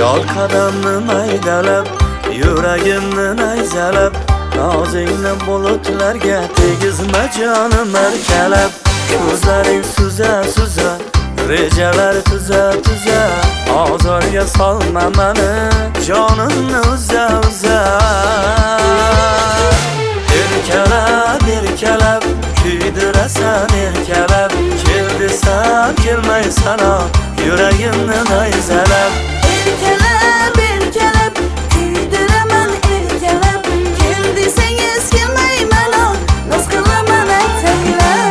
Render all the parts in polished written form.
Yol qadamni maydalab, yuragimni nayzalab, nozingni bulutlarga tegizma jonim erkalab. Ko'zlaring suza-suza, rejalar tuza-tuza, ozorga solma meni, jonimni uza-uza. Erkalab, erkalab, kuydirasan erkalab, kel desam kelmaysan, yuragimni nayzalab. Erkalab, erkalab, kuydiraman erkalab, kel desangiz kelmayman, noz qilaman aytaylab.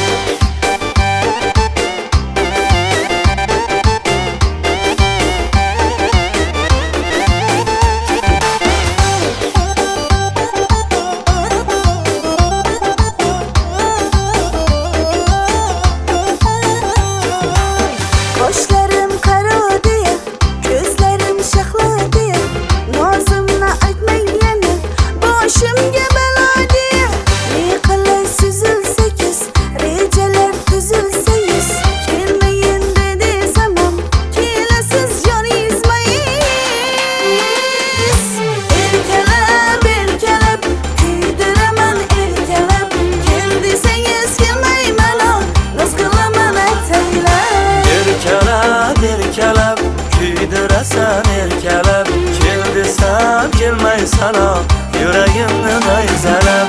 Qoshlarim qaro deya, ko'zlarim shahlo deya, nozimni aytmang yana, boshimga balo deya. Yiqilay suzilsa kuz, rejalar tuzilsa yuz, kelmayin desam ham kelasiz yoningizmaysiz. Erkalab, erkalab, kuydiraman erkalab, kel desangiz kelmayman, noz qilaman aytaylab. Erkalab, erkalab, kuydirasan erkalab, kel desam kelmaysan, yuragimni nayzalab.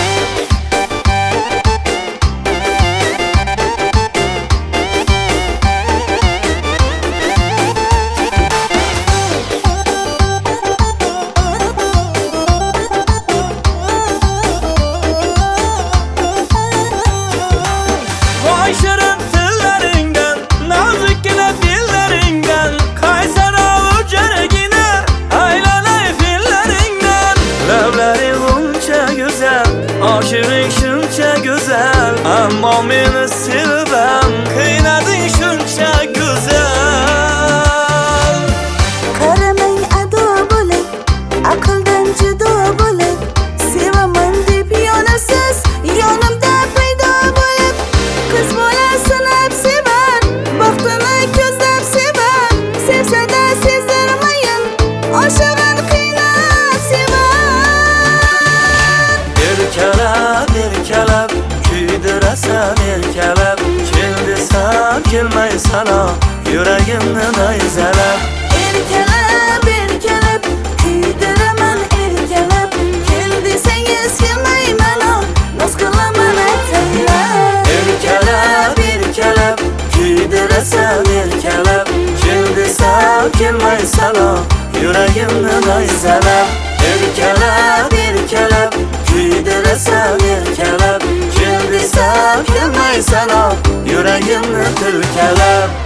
Voy shirin tillaringdan, nozikkina dillaringdan, qaysaro jaragina aylanay fillaringdan. Lablaring uncha go'zal, oshig'ing shuncha go'zal, ammo meni sevib qiynading shuncha go'zal. Qaramang ado bo'lib, aqldan judo bo'lib, sevaman deb yonasiz, yonimda paydo bo'lib. Qiz bola sinab sevar, baxtini ko'zlab sevar, sevsa-da sezdirmayin, oshig'in qiynab sevar. Erkalab, erkalab, kuydirasan erkalab, kel desam kelmaysan, yuragimni nayzalab. Erkalab, erkalab, kuydiraman erkalab, kel desangiz kelmayman, noz qilaman aytaylab. Erkalab, erkalab, kuydirasan erkalab, kel desam kelmaysan, yuragimni nayzalab. Erkalab, erkalab, kuydirasan erkalab, kel desam kelmaysan, yuragimni tilkalab.